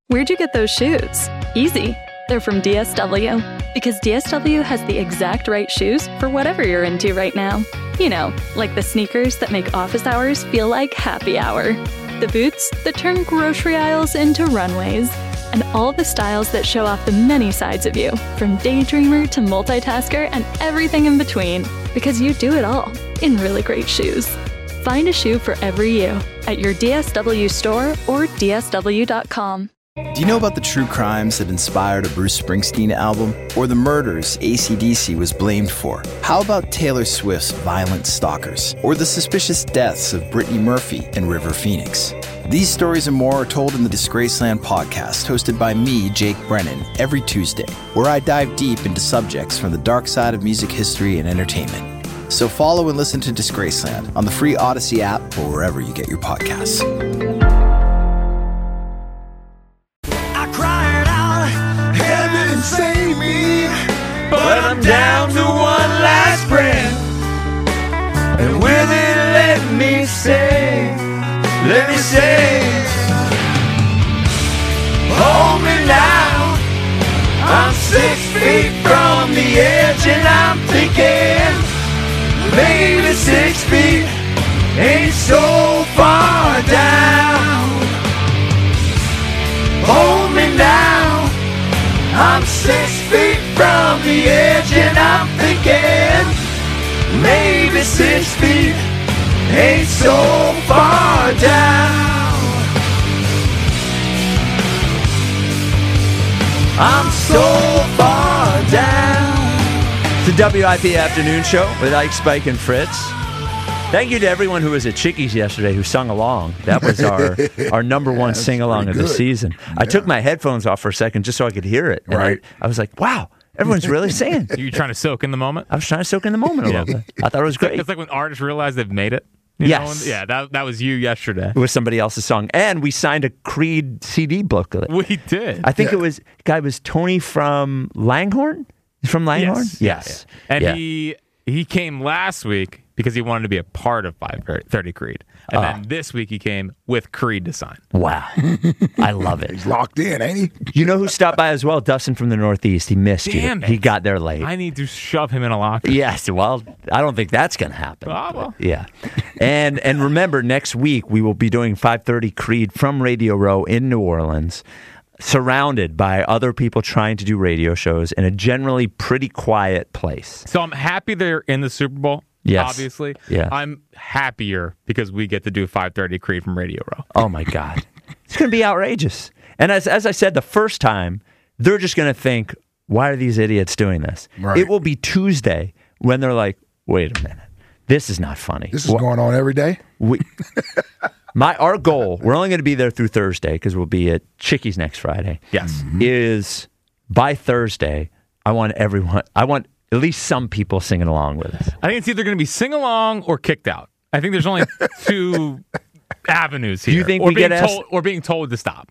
Where'd you get those shoes? Easy. They're from DSW. Because DSW has the exact right shoes for whatever you're into right now. You know, like the sneakers that make office hours feel like happy hour. The boots that turn grocery aisles into runways. And all the styles that show off the many sides of you, from daydreamer to multitasker and everything in between. Because you do it all in really great shoes. Find a shoe for every you at your DSW store or DSW.com. Do you know about the true crimes that inspired a Bruce Springsteen album? Or the murders AC/DC was blamed for? How about Taylor Swift's Violent Stalkers? Or the suspicious deaths of Brittany Murphy and River Phoenix? These stories and more are told in the Disgraceland podcast, hosted by me, Jake Brennan, every Tuesday, where I dive deep into subjects from the dark side of music history and entertainment. So follow and listen to Disgraceland on the free Odyssey app or wherever you get your podcasts. Save me, but I'm down to one last breath, and with it let me say, hold me now. I'm 6 feet from the edge, and I'm thinking maybe 6 feet ain't so far down. Hold me now. I'm 6 feet from the edge, and I'm thinking maybe 6 feet ain't so far down. I'm so far down. It's the WIP Afternoon Show with Ike, Spike, and Fritz. Thank you to everyone who was at Chickies yesterday who sung along. That was our number one sing-along of the season. Yeah. I took my headphones off for a second just so I could hear it. And right. I was like, wow, everyone's really singing. You trying to soak in the moment? I was trying to soak in the moment a little bit. I thought it was great. It's like when artists realize they've made it. Yes. Yeah, that was you yesterday. It was somebody else's song. And we signed a Creed CD booklet. We did. I think it was Tony from Langhorne? From Langhorne? Yes. Yeah. And he came last week because he wanted to be a part of 530 Creed. And then this week he came with Creed to sign. Wow. I love it. He's locked in, ain't he? You know who stopped by as well? Dustin from the Northeast. He missed you. He got there late. I need to shove him in a locker. Yes, well, I don't think that's going to happen. Well. Yeah. And remember, next week we will be doing 530 Creed from Radio Row in New Orleans, surrounded by other people trying to do radio shows in a generally pretty quiet place. So I'm happy they're in the Super Bowl. Yes. Obviously. Yeah. I'm happier because we get to do 530 Creed from Radio Row. Oh, my God. It's going to be outrageous. And as I said the first time, they're just going to think, why are these idiots doing this? Right. It will be Tuesday when they're like, wait a minute. This is not funny. This is going on every day? Our goal, we're only going to be there through Thursday because we'll be at Chickies next Friday. Yes. Is by Thursday, I want at least some people singing along with us. I think it's either going to be sing along or kicked out. I think there's only two avenues here. Do you think or we being get asked? or being told to stop?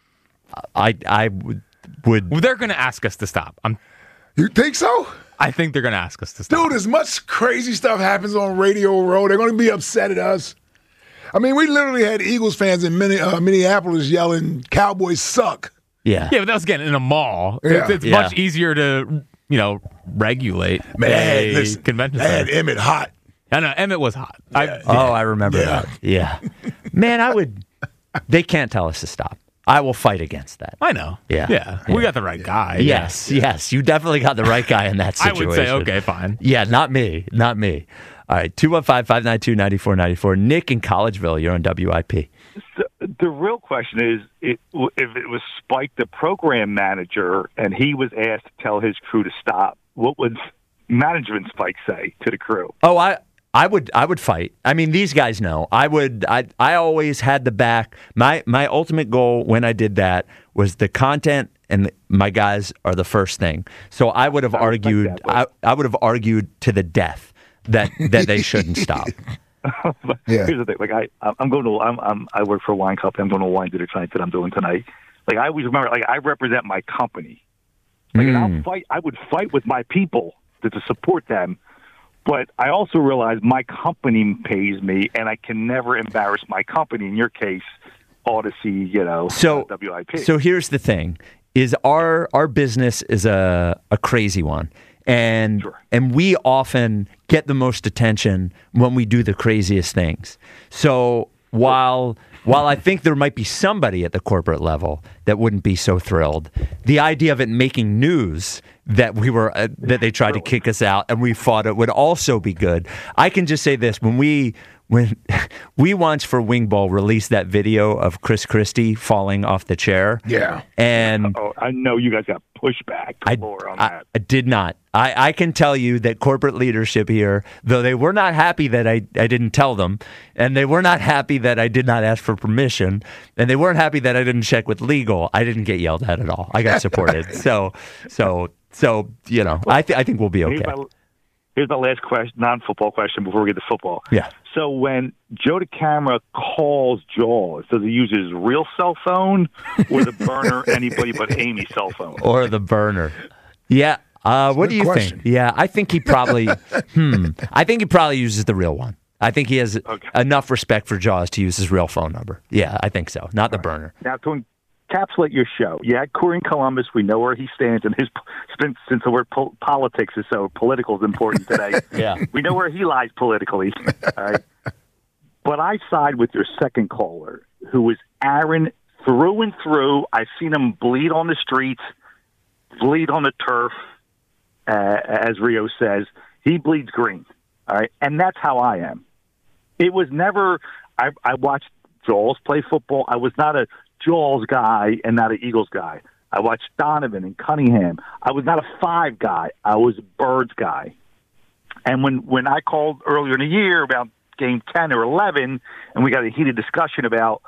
I would. Well, they're going to ask us to stop. You think so? I think they're going to ask us to stop. Dude, as much crazy stuff happens on Radio Row, they're going to be upset at us. I mean, we literally had Eagles fans in Minneapolis yelling, "Cowboys suck." Yeah. Yeah, but that was getting in a mall. Yeah. It's much easier to, regulate a convention center. Man, Emmett hot. I know, Emmett was hot. Yeah. I remember that. Yeah. Man, they can't tell us to stop. I will fight against that. I know. Yeah. We got the right guy. Yes. You definitely got the right guy in that situation. I would say, okay, fine. Yeah, not me. All right, 215-592-9494. Nick in Collegeville, you're on WIP. So the real question is, if it was Spike, the program manager, and he was asked to tell his crew to stop, what would management Spike say to the crew? Oh, I would fight. I mean, these guys know. I always had the back. My ultimate goal when I did that was the content, and my guys are the first thing. So I would have argued. I would have argued to the death that they shouldn't stop. Here's the thing. Like I work for a wine company. I'm going to a wine dinner tonight that I'm doing tonight. Like I always remember, like I represent my company. Like and I would fight with my people to support them. But I also realize my company pays me, and I can never embarrass my company. In your case, Odyssey, WIP. So here's the thing: is our business is a crazy one, and we often get the most attention when we do the craziest things. So while I think there might be somebody at the corporate level that wouldn't be so thrilled, the idea of it making news that that they tried to kick us out and we fought it would also be good. I can just say this: when we once for Wing Bowl released that video of Chris Christie falling off the chair. Yeah. And I know you guys got pushback on that. I did not. I can tell you that corporate leadership here, though they were not happy that I didn't tell them, and they were not happy that I did not ask for permission, and they weren't happy that I didn't check with legal, I didn't get yelled at all. I got supported. So I think we'll be okay. Here's my last question, non-football question before we get to football. Yeah. So when Joe DeCamara calls Jaws, does he use his real cell phone or the burner, anybody but Amy's cell phone? Or the burner. Yeah. What do you think? Yeah, I think he probably I think he probably uses the real one. I think he has enough respect for Jaws to use his real phone number. Yeah, I think so. Not the burner. Now, to encapsulate your show, you had Corey in Columbus. We know where he stands, and since the word politics is so political is important today, we know where he lies politically. All right? But I side with your second caller, who is Aaron through and through. I've seen him bleed on the streets, bleed on the turf, as Rio says. He bleeds green. All right, and that's how I am. It was never. I watched Jaws play football. I was not a Jaws guy and not an Eagles guy. I watched Donovan and Cunningham. I was not a Five guy. I was a Birds guy. And when I called earlier in the year about game 10 or 11, and we got a heated discussion about,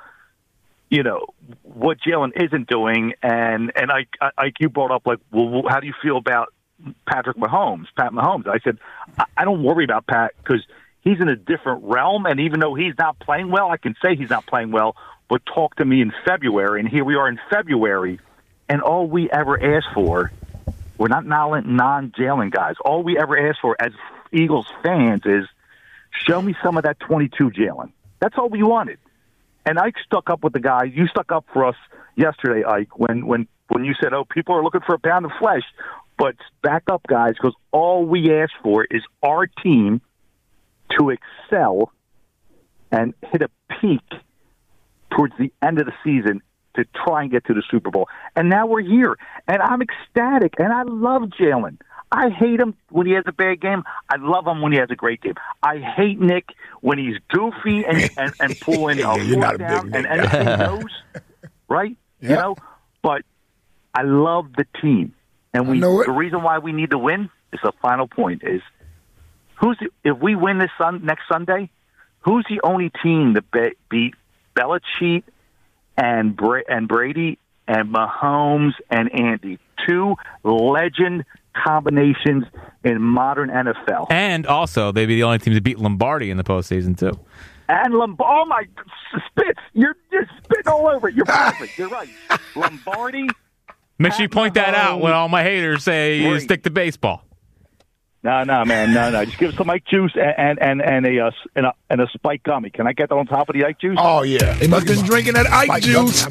what Jalen isn't doing, and you brought up, like, well, how do you feel about Pat Mahomes? I said, I don't worry about Pat because he's in a different realm, and even though he's not playing well, I can say he's not playing well, but talk to me in February, and here we are in February, and all we ever asked for, we're not non-Jalen guys, all we ever asked for as Eagles fans is show me some of that 22 Jalen. That's all we wanted. And Ike stuck up with the guy. You stuck up for us yesterday, Ike, when you said, people are looking for a pound of flesh. But back up, guys, because all we ask for is our team to excel and hit a peak towards the end of the season to try and get to the Super Bowl. And now we're here. And I'm ecstatic. And I love Jalen. I hate him when he has a bad game. I love him when he has a great game. I hate Nick when he's goofy and pulling a foot down and anything goes, right? Yeah. But I love the team. And the reason why we need to win is the final point is if we win this next Sunday, who's the only team that beat Belichick and Brady and Mahomes and Andy? Two legend combinations in modern NFL. And also, they'd be the only team to beat Lombardi in the postseason, too. And oh my, Spitz, you're spitting all over it. You're perfect. You're right. Lombardi. Make sure you point that out when all my haters say you stick to baseball. No, man, no. Just give us some Ike juice and a spike gummy. Can I get that on top of the Ike juice? Oh yeah, they must have been drinking that Ike juice.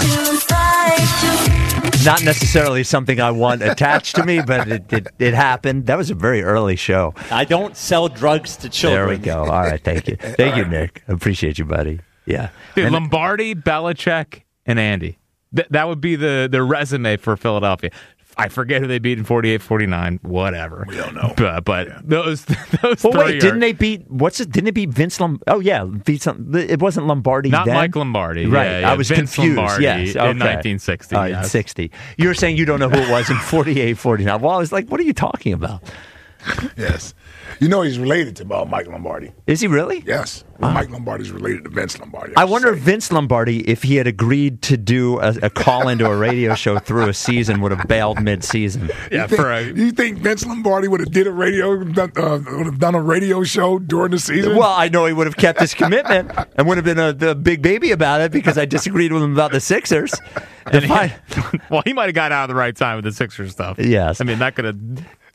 Not necessarily something I want attached to me, but it happened. That was a very early show. I don't sell drugs to children. There we go. All right, thank you, Nick. I appreciate you, buddy. Yeah, dude, Lombardi, Belichick, and Andy. That would be the resume for Philadelphia. I forget who they beat in 48-49, whatever. We don't know. But those well, three wait, didn't they beat Didn't they beat Vince Lombardi? Oh yeah, it wasn't Lombardi. Not then? Mike Lombardi. Right. Yeah, I was Vince confused. Lombardi yes, okay. in 1960. In 60. You were saying you don't know who it was in 48-49. Well, I was like, what are you talking about? Yes. He's related to Mike Lombardi. Is he really? Yes. Well, Mike Lombardi's related to Vince Lombardi. I wonder if Vince Lombardi, if he had agreed to do a call into a radio show through a season, would have bailed mid-season. Yeah, you think Vince Lombardi would have done a radio show during the season? Well, I know he would have kept his commitment and would have been a big baby about it because I disagreed with him about the Sixers. Well, he might have got out at the right time with the Sixers stuff. Yes. I mean, that could have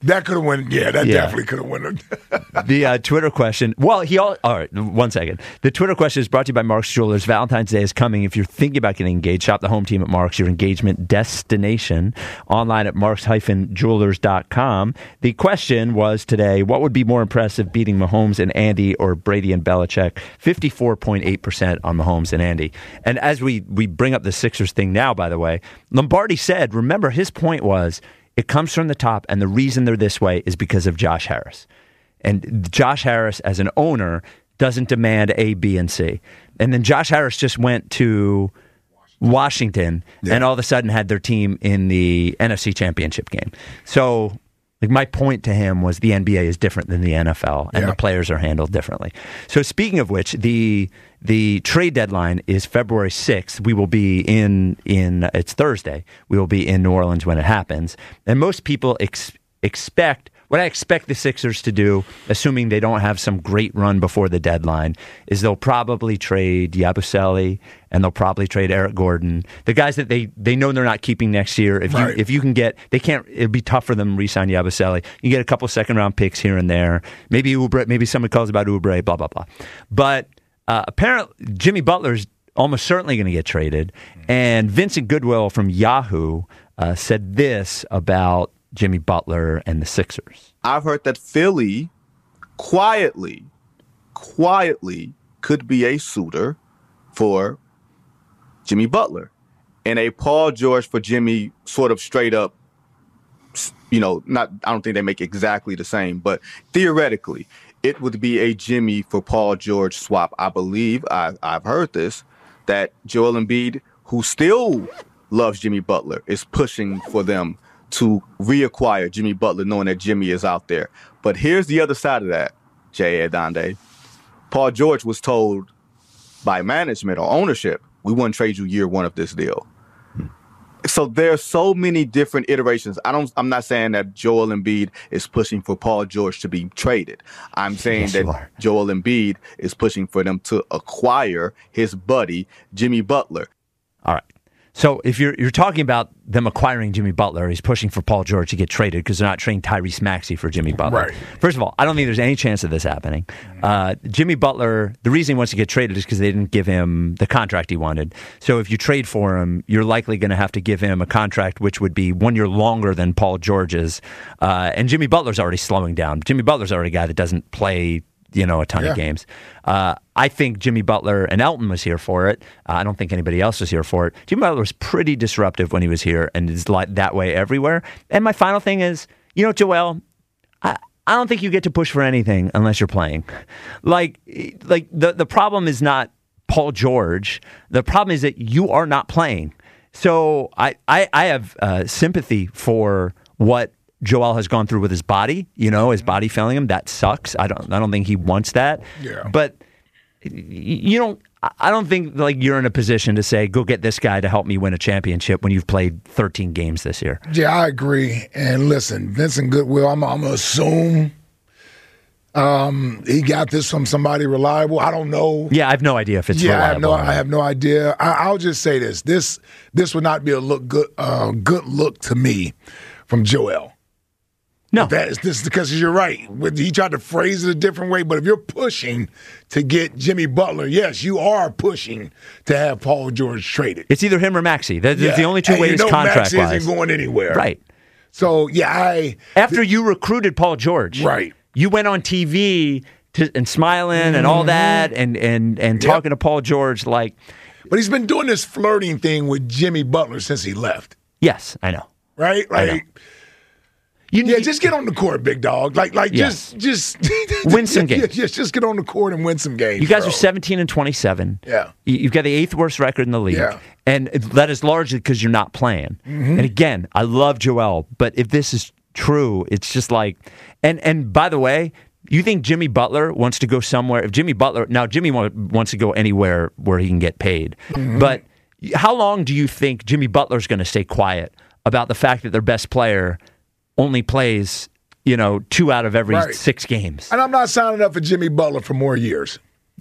That could have won. Yeah, that definitely could have won. The Twitter question. Well, all right, 1 second. The Twitter question is brought to you by Mark's Jewelers. Valentine's Day is coming. If you're thinking about getting engaged, shop the home team at Mark's, your engagement destination. Online at marks-jewelers.com. The question was today, what would be more impressive, beating Mahomes and Andy or Brady and Belichick? 54.8% on Mahomes and Andy. And as we bring up the Sixers thing now, by the way, Lombardi said, remember, his point was, it comes from the top, and the reason they're this way is because of Josh Harris. And Josh Harris, as an owner, doesn't demand A, B, and C. And then Josh Harris just went to Washington and all of a sudden had their team in the NFC Championship game. So my point to him was the NBA is different than the NFL, and the players are handled differently. So speaking of which, the trade deadline is February 6th. We will be in it's Thursday. We will be in New Orleans when it happens. And most people expect, what I expect the Sixers to do, assuming they don't have some great run before the deadline, is they'll probably trade Yabusele and they'll probably trade Eric Gordon. The guys that they know they're not keeping next year. If you can get, they can't. It'd be tough for them to re-sign Yabusele. You get a couple second-round picks here and there. Maybe Oubre. Maybe somebody calls about Oubre. Blah blah blah. But apparently, Jimmy Butler's almost certainly going to get traded. And Vincent Goodwill from Yahoo said this about Jimmy Butler and the Sixers. I've heard that Philly quietly could be a suitor for Jimmy Butler, and a Paul George for Jimmy, sort of straight up, not, I don't think they make exactly the same, but theoretically it would be a Jimmy for Paul George swap. I believe I've heard this, that Joel Embiid, who still loves Jimmy Butler, is pushing for them to reacquire Jimmy Butler, knowing that Jimmy is out there. But here's the other side of that, Jay Adonde. Paul George was told by management or ownership, we wouldn't trade you year one of this deal. So there's so many different iterations. I'm not saying that Joel Embiid is pushing for Paul George to be traded. I'm saying that Joel Embiid is pushing for them to acquire his buddy, Jimmy Butler. All right. So if you're talking about them acquiring Jimmy Butler, he's pushing for Paul George to get traded because they're not trading Tyrese Maxey for Jimmy Butler. Right. First of all, I don't think there's any chance of this happening. Jimmy Butler, the reason he wants to get traded is because they didn't give him the contract he wanted. So if you trade for him, you're likely going to have to give him a contract which would be 1 year longer than Paul George's. And Jimmy Butler's already slowing down. Jimmy Butler's already a guy that doesn't play a ton of games. I think Jimmy Butler and Elton was here for it. I don't think anybody else was here for it. Jimmy Butler was pretty disruptive when he was here and is like that way everywhere. And my final thing is, Joel, I don't think you get to push for anything unless you're playing. Like the problem is not Paul George. The problem is that you are not playing. So I have sympathy for what Joel has gone through with his body, his body failing him. That sucks. I don't think he wants that. Yeah. But I don't think you're in a position to say, go get this guy to help me win a championship when you've played 13 games this year. Yeah, I agree. And listen, Vincent Goodwill, I'm going to assume he got this from somebody reliable. I don't know. Yeah, I have no idea if it's reliable. I have no idea. I'll just say this. This would not be a good look to me from Joel. No. This is because you're right. He tried to phrase it a different way, but if you're pushing to get Jimmy Butler, yes, you are pushing to have Paul George traded. It's either him or Maxey. That's the only two ways contract-wise. Maxey isn't going anywhere. Right. So, after you recruited Paul George. Right. You went on TV and smiling and all that and talking to Paul George But he's been doing this flirting thing with Jimmy Butler since he left. Yes, I know. Right? I know. Just get on the court, big dog. Just win some games. Just get on the court and win some games. You guys are 17-27. Yeah. You've got the 8th worst record in the league. Yeah. And that is largely because you're not playing. Mm-hmm. And again, I love Joel, but if this is true, it's just and by the way, you think Jimmy Butler wants to go somewhere? If Jimmy wants to go anywhere where he can get paid. Mm-hmm. But how long do you think Jimmy Butler's going to stay quiet about the fact that their best player only plays, 2 out of every 6 games? And I'm not signing up for Jimmy Butler for more years. No.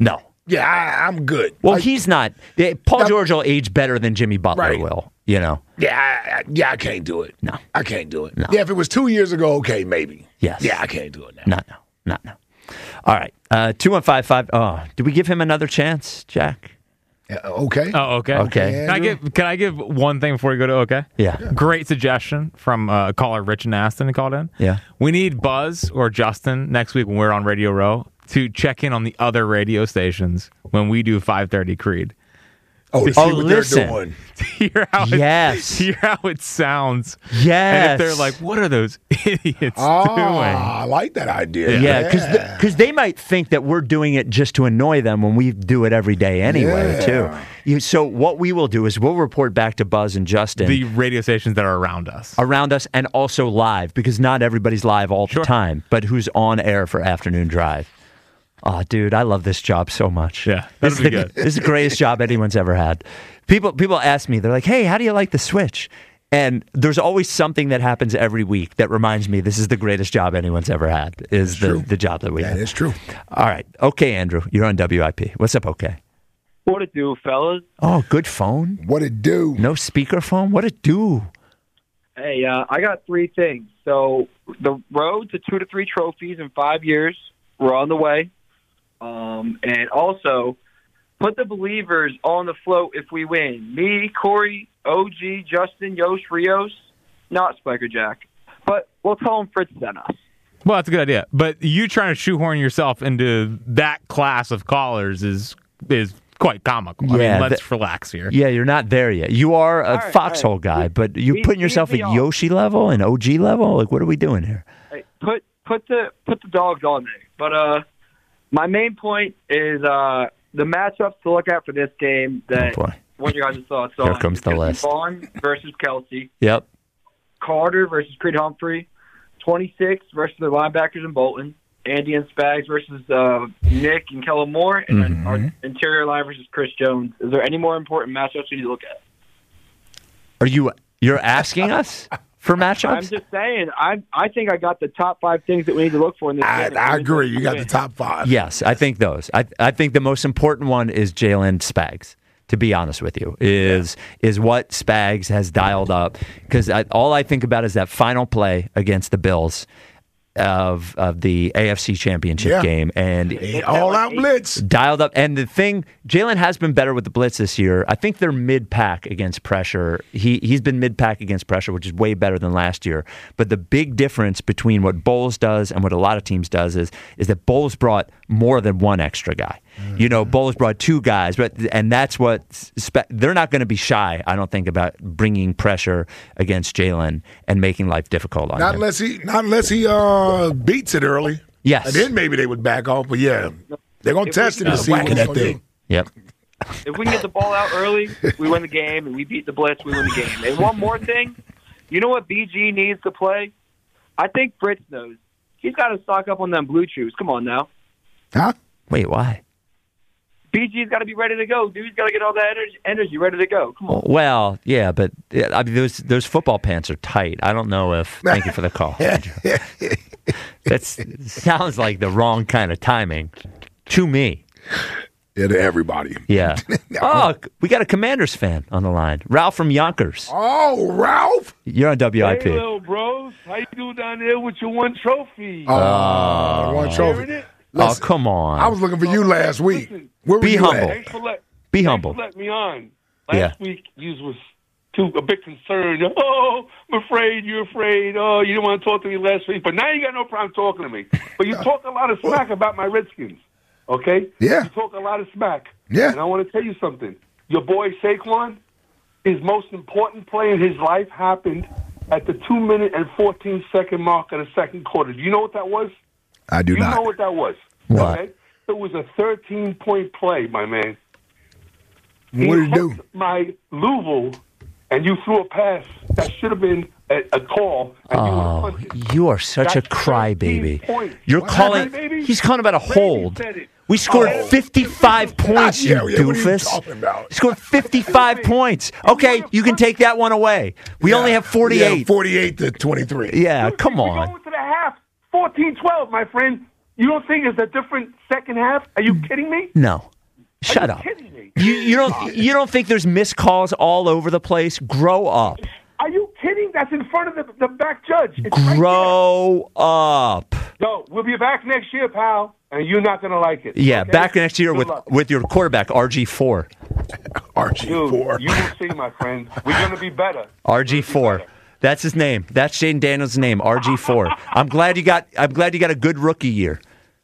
Yeah, I'm good. Well, he's not. Paul George will age better than Jimmy Butler will. You know. Yeah, I can't do it. No, I can't do it. No. Yeah, if it was 2 years ago, okay, maybe. Yes. Yeah, I can't do it now. No. All right. 2155. Oh, did we give him another chance, Jack? Okay. Oh, okay. Okay. Can I give one thing before you go to okay? Yeah. Great suggestion from caller Rich and Aston who called in. Yeah. We need Buzz or Justin next week when we're on Radio Row to check in on the other radio stations when we do 5:30 Creed. Oh, see what listen. they're doing. Hear how it sounds. Yes. And if they're like, what are those idiots doing? I like that idea. Yeah, because they might think that we're doing it just to annoy them when we do it every day anyway, too. So what we will do is we'll report back to Buzz and Justin. The radio stations that are around us. And also live, because not everybody's live all the time, but who's on air for Afternoon Drive. Oh, dude, I love this job so much. Yeah, that'll be good. This is the greatest job anyone's ever had. People ask me, they're like, hey, how do you like the Switch? And there's always something that happens every week that reminds me this is the greatest job anyone's ever had, is the job that we have. That is true. All right. Okay, Andrew, you're on WIP. What's up, okay? What it do, fellas? Oh, good phone. What it do? No speakerphone? What it do? Hey, I got three things. So the road to 2 to 3 trophies in 5 years, we're on the way. And also, put the believers on the float if we win. Me, Corey, OG, Justin, Yosh, Rios, not Spiker Jack. But we'll tell them Fritz sent us. Well, that's a good idea. But you trying to shoehorn yourself into that class of callers is quite comical. I mean, let's relax here. Yeah, you're not there yet. You are a foxhole guy, but you're putting yourself at Yoshi level and OG level? Like, what are we doing here? Hey, put the dogs on me. But my main point is the matchups to look at for this game. That what your guys' thoughts on? Here comes the list. Vaughn versus Kelsey. Yep. Carter versus Creed Humphrey. 26 versus the linebackers in Bolton. Andy and Spags versus Nick and Kellen Moore. And then our interior line versus Chris Jones. Is there any more important matchups we need to look at? You're asking us for matchups? I'm just saying. I think I got the top 5 things that we need to look for in this game. I agree. You got the top 5. Yes, I think those. I think the most important one is Jalen Spags. To be honest with you, is what Spags has dialed up, because all I think about is that final play against the Bills of the AFC Championship game, and all-out blitz dialed up. And the thing, Jalen has been better with the blitz this year. I think they're mid-pack against pressure. He's been mid-pack against pressure, which is way better than last year. But the big difference between what Bowles does and what a lot of teams does is that Bowles brought more than one extra guy. You know, Bowles brought 2 guys, and that's what they're not going to be shy, I don't think, about bringing pressure against Jalen and making life difficult on him. Not unless he beats it early. Yes, and then maybe they would back off. But yeah, they're going to test him to see what that thing. Yep. If we can get the ball out early, we win the game, and we beat the blitz, we win the game. And one more thing, you know what BG needs to play? I think Fritz knows. He's got to stock up on them blue chews. Come on now. Huh? Wait, why? BG's got to be ready to go. Dude's got to get all that energy ready to go. Come on. Well, yeah, but I mean, those football pants are tight. I don't know if. Thank you for the call. That sounds like the wrong kind of timing to me. Yeah, to everybody. Yeah. Oh, we got a Commanders fan on the line. Ralph from Yonkers. Oh, Ralph. You're on WIP. Hey, little bros. How you do down there with your 1 trophy? One trophy. Listen, come on. I was looking for you last week. Where were Be you humble. at? Be humble. Let me on. Last week, you was a bit concerned. Oh, I'm afraid. You're afraid. Oh, you didn't want to talk to me last week. But now you got no problem talking to me. But you talk a lot of smack about my Redskins. Okay? Yeah. You talk a lot of smack. Yeah. And I want to tell you something. Your boy Saquon, his most important play in his life happened at the 2-minute and 14-second mark of the second quarter. Do you know what that was? I do not. You know what that was? What? Okay? It was a 13-point play, my man. What did he do? My Louisville, and you threw a pass that should have been a call. And you are such a crybaby. You're calling. He's calling about a hold. We scored 55 points, you doofus. What are you talking about? We scored 55 points. Okay, you can take that one away. We only have 48. Yeah, 48 to 23. Yeah, come We're going on. to the half. 14-12, my friend. You don't think it's a different second half? Are you kidding me? No. Shut Are you up. kidding me? You don't think there's missed calls all over the place? Grow up. Are you kidding? That's in front of the back judge. It's right Grow up. there. No, we'll be back next year, pal, and you're not going to like it. Yeah, okay? back next year Good luck. with your quarterback, RG4. RG4. Dude, you will see, my friend. We're going to be better. RG4. That's his name. That's Jaden Daniels' name, RG4. I'm glad you got a good rookie year.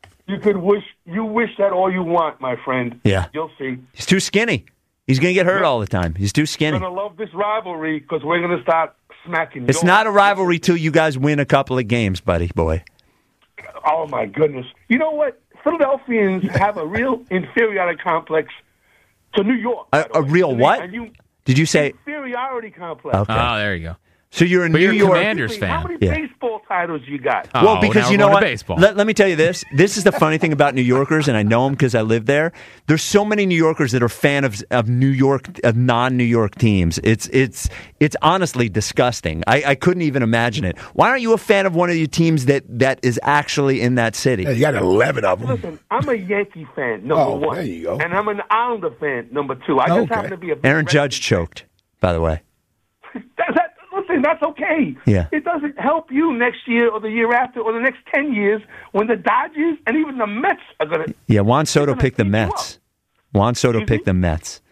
You wish that all you want, my friend. Yeah. You'll see. He's too skinny. He's going to get hurt all the time. He's too skinny. You're going to love this rivalry because we're going to start smacking. It's not a rivalry till you guys win a couple of games, buddy boy. Oh, my goodness. You know what? Philadelphians have a real inferiority complex to New York. A real what? Did you say? Inferiority complex. Okay. Oh, there you go. So you're a But New you're a York Commanders fan. How many Yeah. baseball titles you got? Well, because now you we're know going what? to baseball. Let me tell you this. This is the funny thing about New Yorkers, and I know them because I live there. There's so many New Yorkers that are fan of New York, of non-New York teams. It's honestly disgusting. I couldn't even imagine it. Why aren't you a fan of one of your teams that is actually in that city? Yeah, you got 11 of them. Listen, I'm a Yankee fan, number one. There you go. And I'm an Islander fan, number two. I just Okay. happen to be a big Aaron Red Judge Sox choked, by the way. Listen, that's okay. Yeah. It doesn't help you next year or the year after or the next 10 years when the Dodgers and even the Mets are going to... Yeah, Juan Soto picked the Mets. Juan Soto picked the Mets.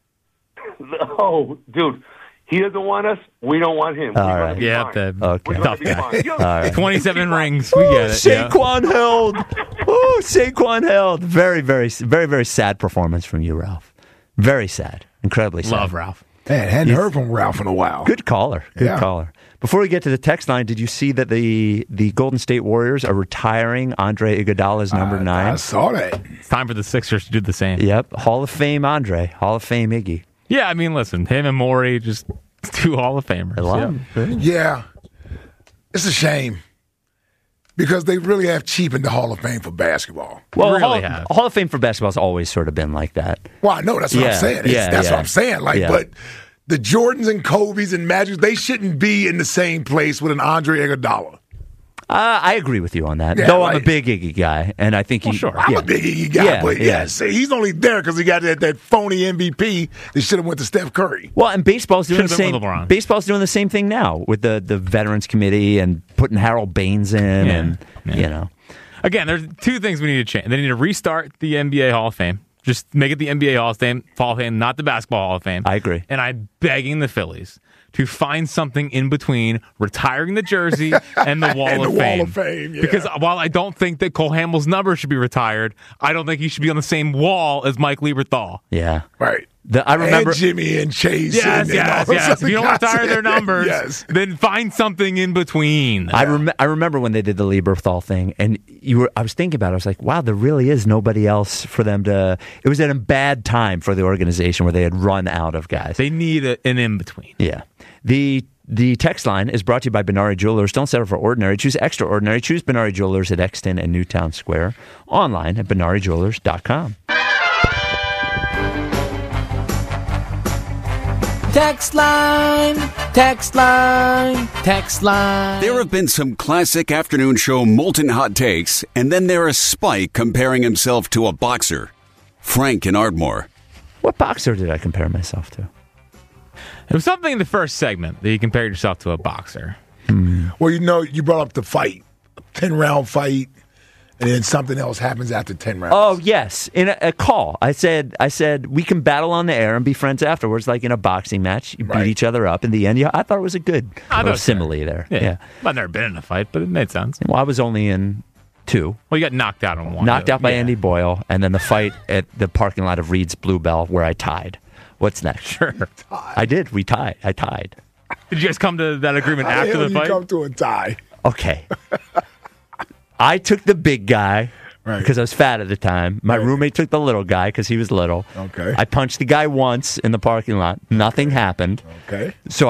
Oh, dude. He doesn't want us. We don't want him. All We're gonna right. be Yeah, fine. Okay. We're gonna be fine. All right. 27 rings. We get it. Yeah. Saquon held. Oh, Saquon held. Very, very, very, very sad performance from you, Ralph. Very sad. Incredibly sad. Love Ralph. Man, hadn't heard from Ralph in a while. Good caller. Good Yeah. caller. Before we get to the text line, did you see that the Golden State Warriors are retiring Andre Iguodala's number 9? I saw that. It's time for the Sixers to do the same. Yep. Hall of Fame Andre. Hall of Fame Iggy. Yeah, I mean, listen, him and Morey, just two Hall of Famers. I love him. Yeah. It's a shame because they really have cheapened the Hall of Fame for basketball. Well, Really Hall of Fame for basketball has always sort of been like that. Well, I know. That's what Yeah, I'm saying. yeah, That's yeah. what I'm saying. Like, Yeah. but the Jordans and Kobe's and Magics, they shouldn't be in the same place with an Andre Iguodala. I agree with you on that. Yeah, Though I'm a like- big Iggy guy, and I think sure. I'm yeah. a big Iggy guy, Yeah, but yeah. yeah, see, he's only there because he got that phony MVP that should have went to Steph Curry. Well, and baseball's doing the Should've been same. with LeBron. Baseball's doing the same thing now with the Veterans Committee and putting Harold Baines in, Yeah. and Yeah. you know. Again, there's two things we need to change. They need to restart the NBA Hall of Fame. Just make it the NBA Hall of Fame, not the Basketball Hall of Fame. I agree. And I'm begging the Phillies to find something in between retiring the jersey and the Wall And of the Fame. Wall of Fame, yeah. Because while I don't think that Cole Hamels' number should be retired, I don't think he should be on the same wall as Mike Lieberthal. Yeah. Right. I remember and Jimmy and Chase. Yes, and all those yes. other If you don't guys. retire their numbers, Yes. then find something in between. I remember when they did the Lieberthal thing, and I was thinking about it. I was like, wow, there really is nobody else for them to. It was at a bad time for the organization where they had run out of guys. They need an in between. Yeah. The text line is brought to you by Benari Jewelers. Don't settle for ordinary. Choose extraordinary. Choose Benari Jewelers at Exton and Newtown Square. Online at BenariJewelers.com. Text line, text line, text line. There have been some classic afternoon show molten hot takes, and then there is Spike comparing himself to a boxer. Frank in Ardmore. What boxer did I compare myself to? It was something in the first segment that you compared yourself to a boxer. Well, you brought up the fight, 10-round fight, and then something else happens after 10 rounds. Oh, yes. In a call. I said we can battle on the air and be friends afterwards, like in a boxing match. You beat each other up. In the end, I thought it was a good little simile there. Yeah. I've never been in a fight, but it made sense. Well, I was only in 2. Well, you got knocked out on one. Knocked out by Andy Boyle, and then the fight at the parking lot of Reed's Bluebell where I tied. What's next? Sure. I did. We tied. I tied. Did you guys come to that agreement How after hell the you fight? come to a tie? Okay. I took the big guy because I was fat at the time. My roommate took the little guy because he was little. Okay. I punched the guy once in the parking lot. Nothing happened. Okay. So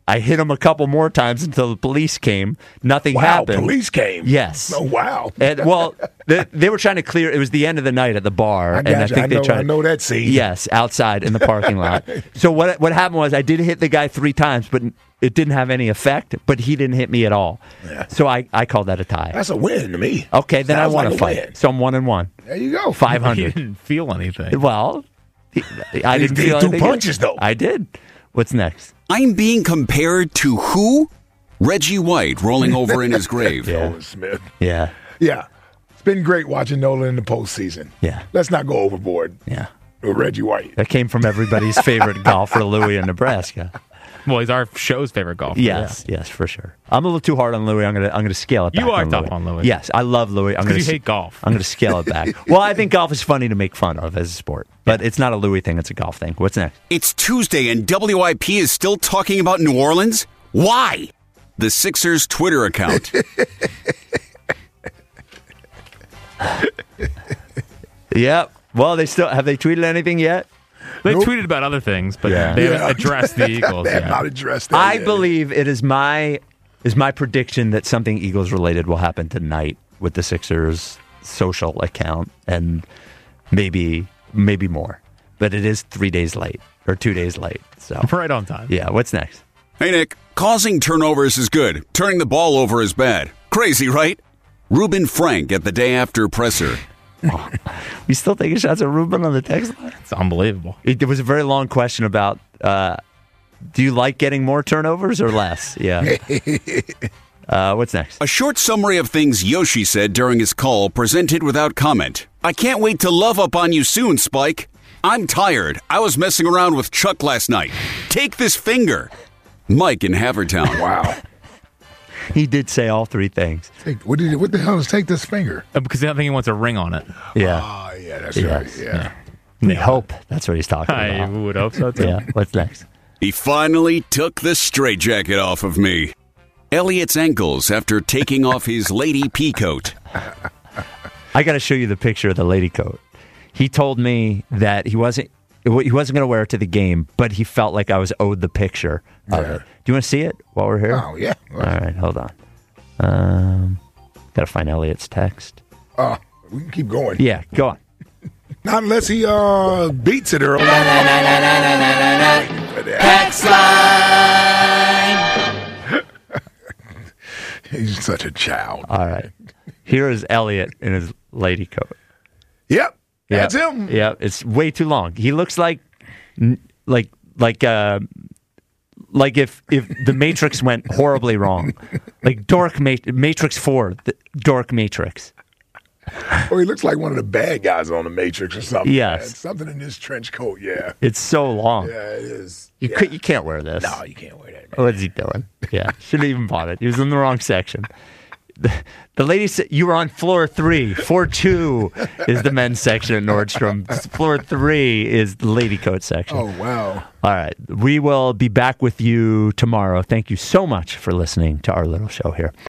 I hit him a couple more times until the police came. Nothing happened. Police came? Yes. Oh, wow. And, well, they were trying to clear. It was the end of the night at the bar. I know that scene. Yes, outside in the parking lot. So what happened was I did hit the guy 3 times, but it didn't have any effect, but he didn't hit me at all. Yeah. So I called that a tie. That's a win to me. Okay, then I won a fight. Win. So I'm 1-1. There you go. 500. You didn't feel anything. Well, I didn't feel anything. 2 punches, though. I did. What's next? I'm being compared to who? Reggie White rolling over in his grave. Nolan Smith. Yeah. Yeah. It's been great watching Nolan in the postseason. Yeah. Let's not go overboard. Yeah. With Reggie White. That came from everybody's favorite golfer, Louis in Nebraska. Well, he's our show's favorite golfer. Yes, for sure. I'm a little too hard on Louis. I'm gonna scale it back. You are on tough Louis. on Louis. Yes, I love Louis. Because you hate golf. I'm gonna scale it back. Well, I think golf is funny to make fun of as a sport, but it's not a Louis thing. It's a golf thing. What's next? It's Tuesday and WIP is still talking about New Orleans? Why? The Sixers Twitter account. Yep. Well, have they tweeted anything yet? They tweeted about other things, but they haven't addressed the Eagles They have yet. not addressed that I yet. believe it is my prediction that something Eagles related will happen tonight with the Sixers social account and maybe more. But it is 3 days late or 2 days late. So Right on time. Yeah, what's next? Hey, Nick, causing turnovers is good. Turning the ball over is bad. Crazy, right? Reuben Frank at the day after presser. Oh, we still taking shots at Ruben on the text line? It's unbelievable. It was a very long question about do you like getting more turnovers or less? Yeah. What's next? A short summary of things Yoshi said during his call, presented without comment. I can't wait to love up on you soon, Spike. I'm tired. I was messing around with Chuck last night. Take this finger. Mike in Havertown. Wow. He did say all 3 things. What the hell is take this finger? Because I think he wants a ring on it. Yeah. Oh, yeah, that's right. Yeah. We hope that's what he's talking I about. would hope so, too. Yeah. What's next? He finally took the straitjacket off of me. Elliot's ankles after taking off his lady pea coat. I got to show you the picture of the lady coat. He told me that he wasn't going to wear it to the game, but he felt like I was owed the picture of it. Do you want to see it while we're here? Oh, yeah. All right, hold on. Got to find Elliot's text. We can keep going. Yeah, go on. Not unless he beats it early. Text line. He's such a child. All right. Here is Elliot in his lady coat. Yep. That's him. Yeah, it's way too long. He looks like if the Matrix went horribly wrong, like Matrix 4, the Dork Matrix. Or he looks like one of the bad guys on the Matrix or something. Yes, man. Something in this trench coat. Yeah, it's so long. Yeah, it is. You can't wear this. No, you can't wear that. What is he doing? Yeah, shouldn't even bought it. He was in the wrong section. The lady said you were on floor 3. Floor 2 is the men's section at Nordstrom. Floor 3 is the lady coat section. Oh, wow. All right. We will be back with you tomorrow. Thank you so much for listening to our little show here.